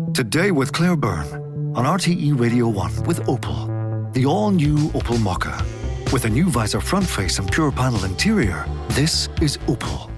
Today with Claire Byrne on RTE Radio 1 with Opel. The all-new Opel Mokka. With a new visor front face and pure panel interior, this is Opel.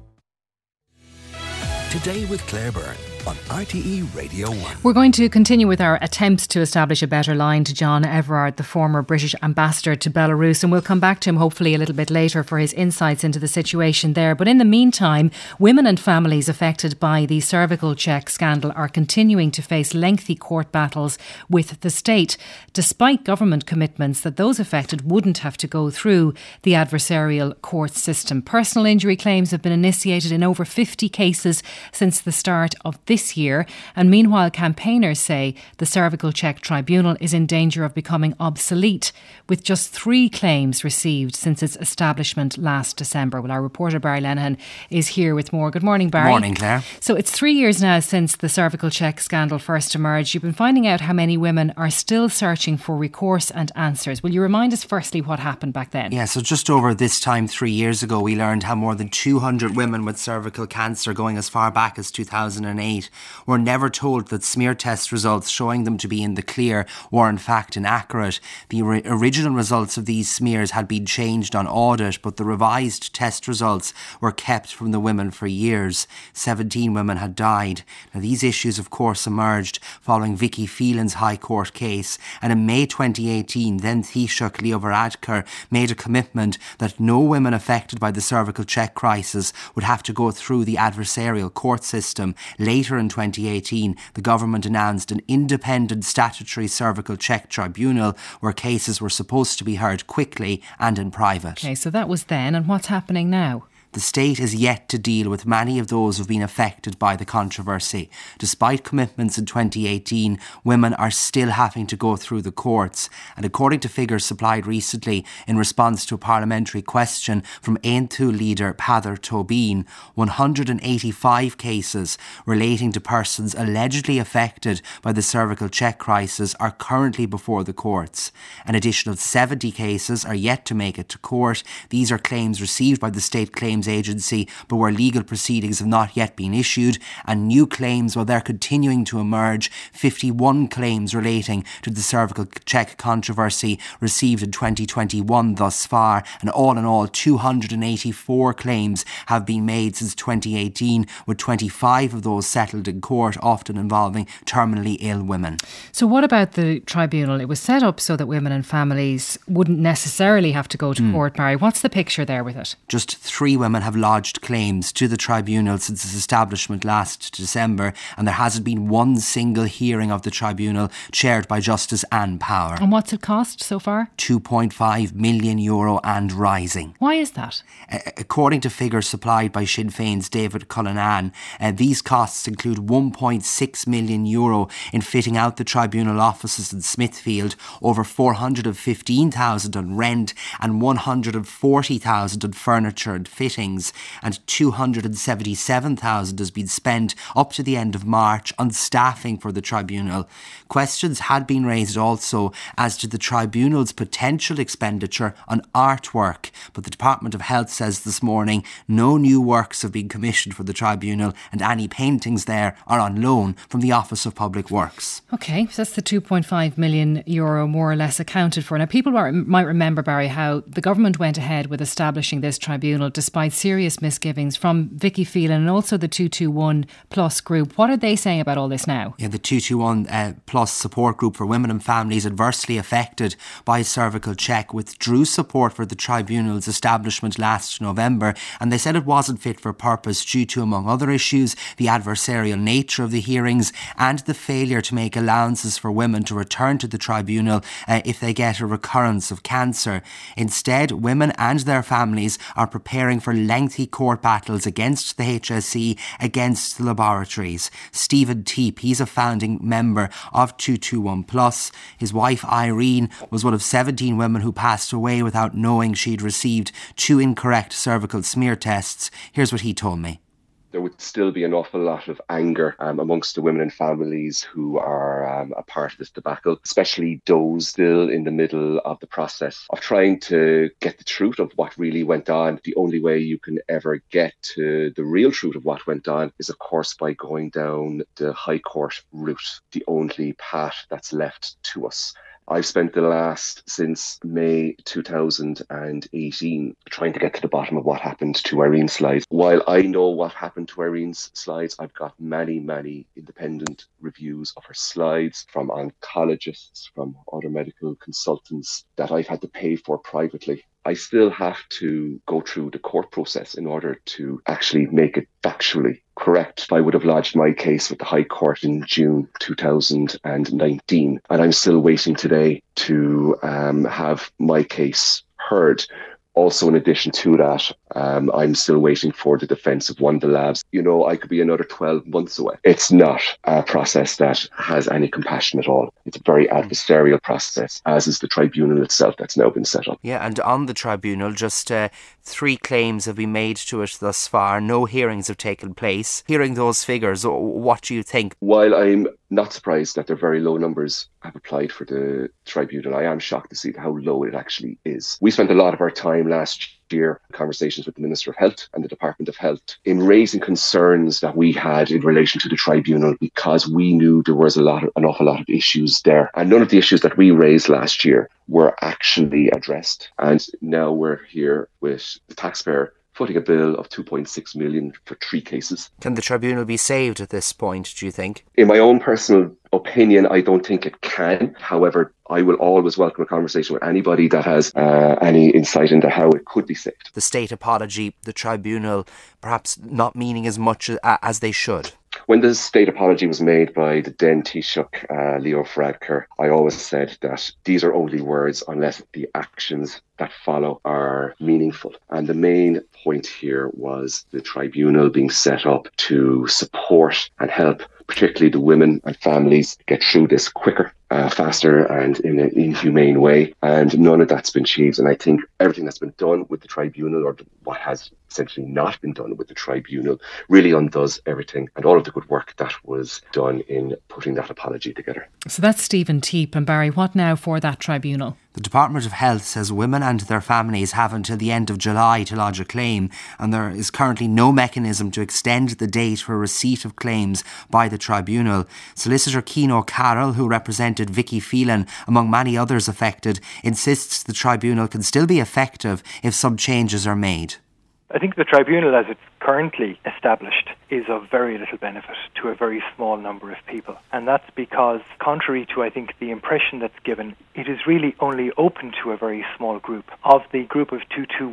Today with Claire Byrne on RTE Radio 1. We're going to continue with our attempts to establish a better line to John Everard, the former British ambassador to Belarus, and we'll come back to him hopefully a little bit later for his insights into the situation there. But in the meantime, women and families affected by the cervical check scandal are continuing to face lengthy court battles with the state, despite government commitments that those affected wouldn't have to go through the adversarial court system. Personal injury claims have been initiated in over 50 cases since the start of this year, and meanwhile campaigners say the cervical check tribunal is in danger of becoming obsolete, with just 3 claims received since its establishment last December. Well, our reporter Barry Lenihan is here with more. Good morning, Barry. Morning, Claire. So it's 3 years now since the cervical check scandal first emerged. You've been finding out how many women are still searching for recourse and answers. Will you remind us firstly what happened back then? Yeah, so just over this time 3 years ago, we learned how more than 200 women with cervical cancer, going as far back as 2008, were never told that smear test results showing them to be in the clear were in fact inaccurate. The original results of these smears had been changed on audit, but the revised test results were kept from the women for years. 17 women had died. Now, these issues, of course, emerged following Vicky Phelan's High Court case, and in May 2018, then Taoiseach Leo Varadkar made a commitment that no women affected by the cervical check crisis would have to go through the adversarial court system. Later in 2018, the government announced an independent statutory cervical check tribunal where cases were supposed to be heard quickly and in private. Okay, so that was then, and what's happening now? The state is yet to deal with many of those who've been affected by the controversy. Despite commitments in 2018, women are still having to go through the courts. And according to figures supplied recently in response to a parliamentary question from Aontú leader Peadar Tóibín, 185 cases relating to persons allegedly affected by the cervical check crisis are currently before the courts. An additional 70 cases are yet to make it to court. These are claims received by the State Claims Agency, but where legal proceedings have not yet been issued, and new claims, well, they're continuing to emerge. 51 claims relating to the cervical check controversy received in 2021 thus far, and all in all 284 claims have been made since 2018, with 25 of those settled in court, often involving terminally ill women. So what about the tribunal? It was set up so that women and families wouldn't necessarily have to go to court, Barry. What's the picture there with it? Just 3 women have lodged claims to the tribunal since its establishment last December, and there hasn't been one single hearing of the tribunal chaired by Justice Anne Power. And what's it cost so far? €2.5 million and rising. Why is that? According to figures supplied by Sinn Féin's David Cullinane, these costs include €1.6 million in fitting out the tribunal offices in Smithfield, over $415,000 on rent, and $140,000 on furniture and fittings, and $277,000 has been spent up to the end of March on staffing for the tribunal. Questions had been raised also as to the tribunal's potential expenditure on artwork, but the Department of Health says this morning no new works have been commissioned for the tribunal, and any paintings there are on loan from the Office of Public Works. Okay, so that's the €2.5 million more or less accounted for. Now, people might remember, Barry, how the government went ahead with establishing this tribunal despite serious misgivings from Vicky Phelan and also the 221 Plus group. What are they saying about all this now? Yeah, the 221 Plus support group for women and families adversely affected by cervical check withdrew support for the tribunal's establishment last November, and they said it wasn't fit for purpose due to, among other issues, the adversarial nature of the hearings and the failure to make allowances for women to return to the tribunal if they get a recurrence of cancer. Instead, women and their families are preparing for lengthy court battles against the HSE, against the laboratories. Stephen Teep, he's a founding member of 221 Plus. His wife Irene was one of 17 women who passed away without knowing she'd received 2 incorrect cervical smear tests. Here's what he told me. there would still be an awful lot of anger amongst the women and families who are a part of this debacle, especially those still in the middle of the process of trying to get the truth of what really went on. The only way you can ever get to the real truth of what went on is, of course, by going down the High Court route, the only path that's left to us. I've spent the last, since May 2018, trying to get to the bottom of what happened to Irene's slides. While I know what happened to Irene's slides, I've got many, many independent reviews of her slides from oncologists, from other medical consultants that I've had to pay for privately. I still have to go through the court process in order to actually make it factually correct. I would have lodged my case with the High Court in June 2019, and I'm still waiting today to have my case heard. Also, in addition to that, I'm still waiting for the defence of one of the labs. I could be another 12 months away. It's not a process that has any compassion at all. It's a very adversarial process, as is the tribunal itself that's now been set up. Yeah, and on the tribunal, just 3 claims have been made to it thus far. No hearings have taken place. Hearing those figures, what do you think? While I'm not surprised that their very low numbers have applied for the tribunal, I am shocked to see how low it actually is. We spent a lot of our time last year in conversations with the Minister of Health and the Department of Health in raising concerns that we had in relation to the tribunal, because we knew there was an awful lot of issues there. And none of the issues that we raised last year were actually addressed. And now we're here with the taxpayer footing a bill of 2.6 million for 3 cases. Can the tribunal be saved at this point, do you think? In my own personal opinion, I don't think it can. However, I will always welcome a conversation with anybody that has any insight into how it could be saved. The state apology, the tribunal perhaps not meaning as much as they should. When the state apology was made by the then Taoiseach Leo Varadkar, I always said that these are only words unless the actions that follow are meaningful. And the main point here was the tribunal being set up to support and help particularly the women and families get through this quicker, faster and in an inhumane way. And none of that's been achieved. And I think everything that's been done with the tribunal, or what has essentially not been done with the tribunal, really undoes everything and all of the good work that was done in putting that apology together. So that's Stephen Teep. And Barry, what now for that tribunal? The Department of Health says women and their families have until the end of July to lodge a claim, and there is currently no mechanism to extend the date for receipt of claims by the tribunal. Solicitor Cian O'Carroll, who represented Vicky Phelan among many others affected, insists the tribunal can still be effective if some changes are made. I think the tribunal, as it's currently established, is of very little benefit to a very small number of people. And that's because, contrary to, I think, the impression that's given, it is really only open to a very small group. Of the group of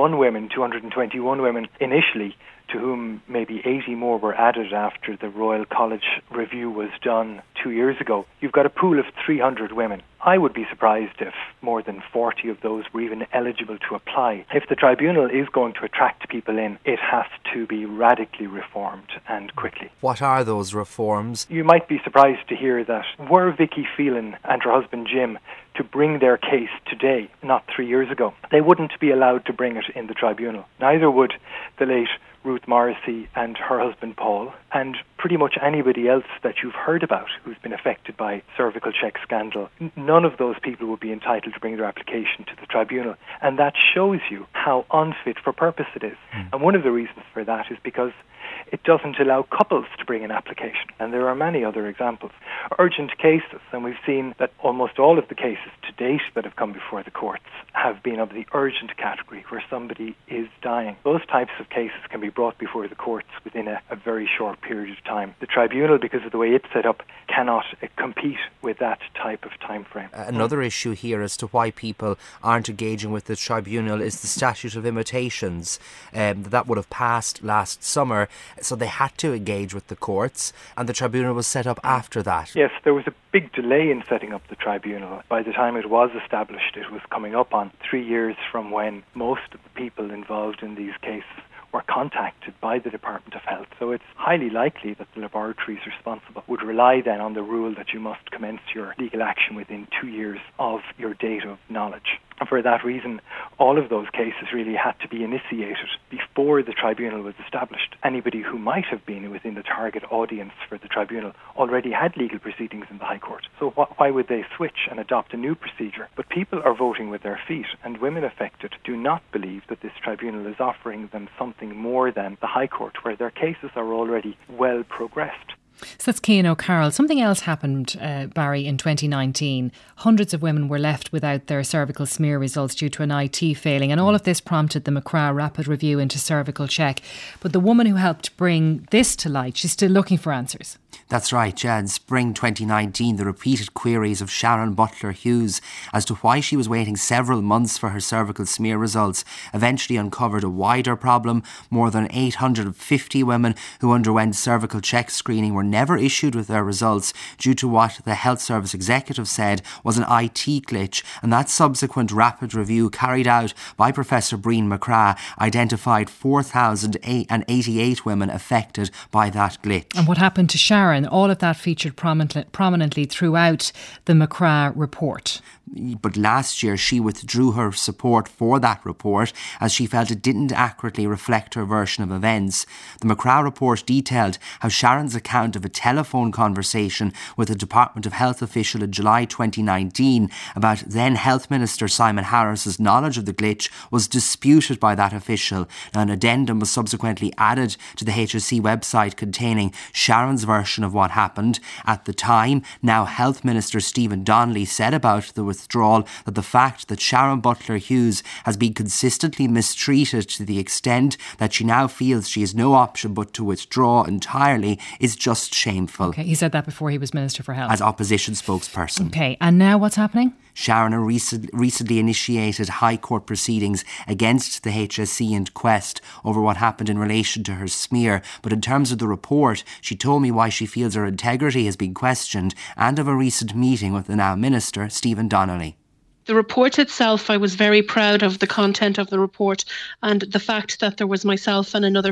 221 women initially, to whom maybe 80 more were added after the Royal College review was done 2 years ago, you've got a pool of 300 women. I would be surprised if more than 40 of those were even eligible to apply. If the tribunal is going to attract people in, it has to be radically reformed and quickly. What are those reforms? You might be surprised to hear that were Vicky Phelan and her husband Jim to bring their case today, not 3 years ago, they wouldn't be allowed to bring it in the tribunal. Neither would the late Ruth Morrissey and her husband Paul, and pretty much anybody else that you've heard about who's been affected by cervical check scandal. None of those people would be entitled to bring their application to the tribunal, and that shows you how unfit for purpose it is. And one of the reasons for that is because it doesn't allow couples to bring an application, and there are many other examples. Urgent cases, and we've seen that almost all of the cases to date that have come before the courts have been of the urgent category, where somebody is dying. Those types of cases can be brought before the courts within a very short period of time. The tribunal, because of the way it's set up, cannot compete with that type of time frame. Another issue here as to why people aren't engaging with the tribunal is the statute of limitations. That would have passed last summer, so they had to engage with the courts, and the tribunal was set up after that. Yes, there was a big delay in setting up the tribunal. By the time it was established, it was coming up on 3 years from when most of the people involved in these cases were contacted by the Department of Health. So it's highly likely that the laboratories responsible would rely then on the rule that you must commence your legal action within 2 years of your date of knowledge. And for that reason, All of those cases really had to be initiated before the tribunal was established. Anybody who might have been within the target audience for the tribunal already had legal proceedings in the High Court. So why would they switch and adopt a new procedure? But people are voting with their feet, and women affected do not believe that this tribunal is offering them something more than the High Court, where their cases are already well progressed. So that's Cian O'Carroll. Something else happened, Barry, in 2019. Hundreds of women were left without their cervical smear results due to an IT failing, and all of this prompted the McCrath Rapid Review into Cervical Check. But the woman who helped bring this to light, she's still looking for answers. That's right, yeah. In spring 2019, the repeated queries of Sharon Butler Hughes as to why she was waiting several months for her cervical smear results eventually uncovered a wider problem. More than 850 women who underwent cervical check screening were never issued with their results due to what the Health Service executive said was an IT glitch, and that subsequent rapid review carried out by Professor Breen McCrath identified 4,088 women affected by that glitch. And what happened to Sharon? All of that featured prominently throughout the McCrath report. But last year she withdrew her support for that report as she felt it didn't accurately reflect her version of events. The McCrath report detailed how Sharon's account of a telephone conversation with a Department of Health official in July 2019 about then Health Minister Simon Harris's knowledge of the glitch was disputed by that official. Now, an addendum was subsequently added to the HSE website containing Sharon's version of what happened. At the time, now Health Minister Stephen Donnelly said about the withdrawal that the fact that Sharon Butler Hughes has been consistently mistreated to the extent that she now feels she has no option but to withdraw entirely is just shameful. Okay, he said that before he was Minister for Health. As opposition spokesperson. Okay, and now what's happening? Sharon recently initiated High Court proceedings against the HSE and Quest over what happened in relation to her smear. But in terms of the report, she told me why she feels her integrity has been questioned and of a recent meeting with the now Minister, Stephen Donnelly. The report itself, I was very proud of the content of the report and the fact that there was myself and another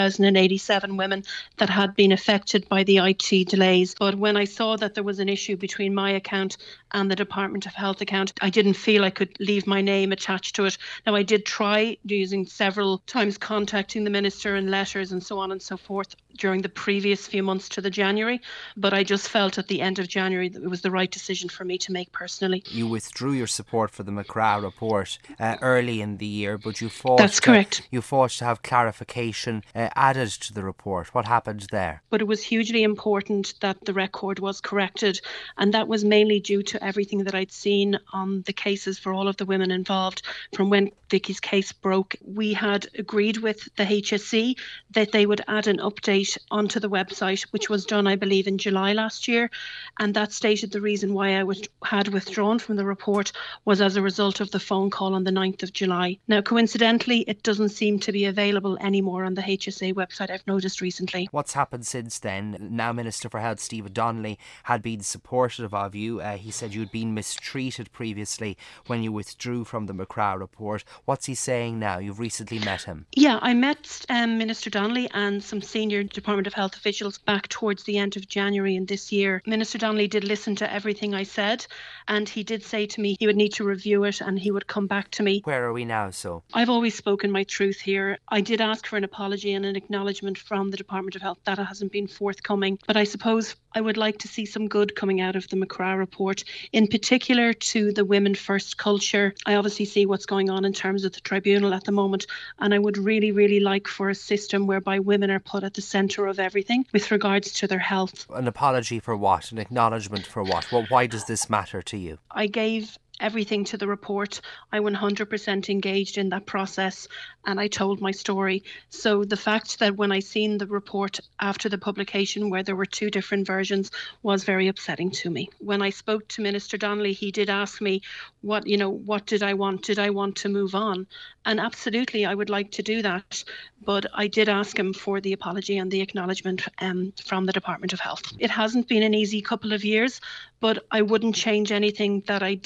4,087 women that had been affected by the IT delays. But when I saw that there was an issue between my account and the Department of Health account, I didn't feel I could leave my name attached to it. Now, I did try using several times contacting the Minister in letters and so on and so forth during the previous few months to the January, but I just felt at the end of January that it was the right decision for me to make personally. You withdrew your support for the McCrath report early in the year, but you fought. That's correct. You fought to have clarification added to the report. What happened there? But it was hugely important that the record was corrected, and that was mainly due to everything that I'd seen on the cases for all of the women involved from when Vicky's case broke. We had agreed with the HSE that they would add an update onto the website, which was done, I believe, in July last year, and that stated the reason why I had withdrawn from the report was as a result of the phone call on the 9th of July. Now, coincidentally, it doesn't seem to be available anymore on the HSA website, I've noticed recently. What's happened since then? Now Minister for Health Stephen Donnelly had been supportive of you. He said you'd been mistreated previously when you withdrew from the McCrath report. What's he saying now? You've recently met him. Yeah, I met Minister Donnelly and some senior Department of Health officials back towards the end of January in this year. Minister Donnelly did listen to everything I said, and he did say to me he would need to review it and he would come back to me. Where are we now, so? I've always spoken my truth here. I did ask for an apology and an acknowledgement from the Department of Health. That hasn't been forthcoming, but I suppose I would like to see some good coming out of the McCrath report, in particular to the women first culture. I obviously see what's going on in terms of the tribunal at the moment, and I would really, really like for a system whereby women are put at the centre of everything with regards to their health. An apology for what? An acknowledgement for what? Well, why does this matter to you? I gave everything to the report. I 100% engaged in that process and I told my story. So the fact that when I seen the report after the publication where there were two different versions was very upsetting to me. When I spoke to Minister Donnelly, he did ask me what did I want? Did I want to move on? And absolutely, I would like to do that. But I did ask him for the apology and the acknowledgement from the Department of Health. It hasn't been an easy couple of years, but I wouldn't change anything that I did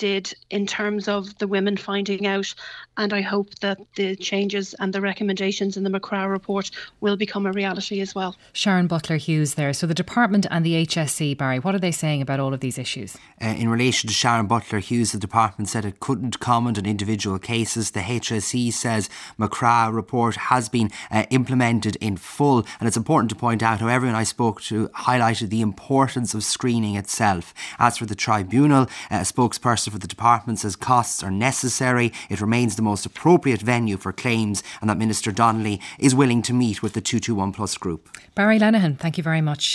in terms of the women finding out, and I hope that the changes and the recommendations in the McCrath report will become a reality as well. Sharon Butler-Hughes there. So the department and the HSE, Barry, what are they saying about all of these issues? In relation to Sharon Butler-Hughes, the department said it couldn't comment on individual cases. The HSE says McCrath report has been implemented in full, and it's important to point out how everyone I spoke to highlighted the importance of screening itself. As for the tribunal, a spokesperson for the department says costs are necessary. It remains the most appropriate venue for claims, and that Minister Donnelly is willing to meet with the 221 Plus group. Barry Lenihan, thank you very much.